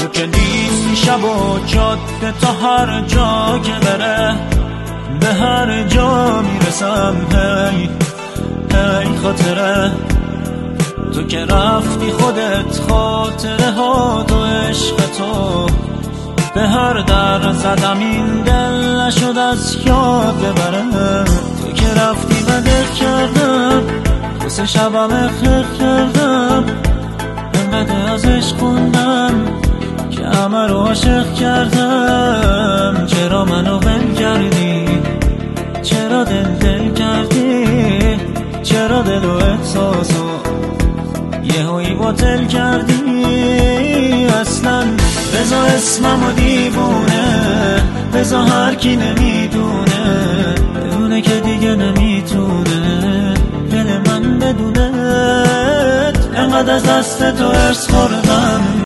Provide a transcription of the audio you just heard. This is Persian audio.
تو که نیستی شب و جاده تا هر جا که بره به هر جا میرسم. هی هی خاطره تو که رفتی خودت، خاطره ها تو عشق تو به هر در زدم این دل نشد از یاد ببره. تو که رفتی و دق کردم واسه شبم اخر کردم، انقدر ازش خوندم که همه رو عاشق کردم. چرا منو ول کردی؟ چرا دل کردی؟ چرا دل و احساسو یهویی باطل کردی؟ اصلا بذار اسممو دیوونه، بذار هر کی نمیدونه بدونه که دیگه نمیتونه دل من بدونه. انقدر از دست تو ارس خوردم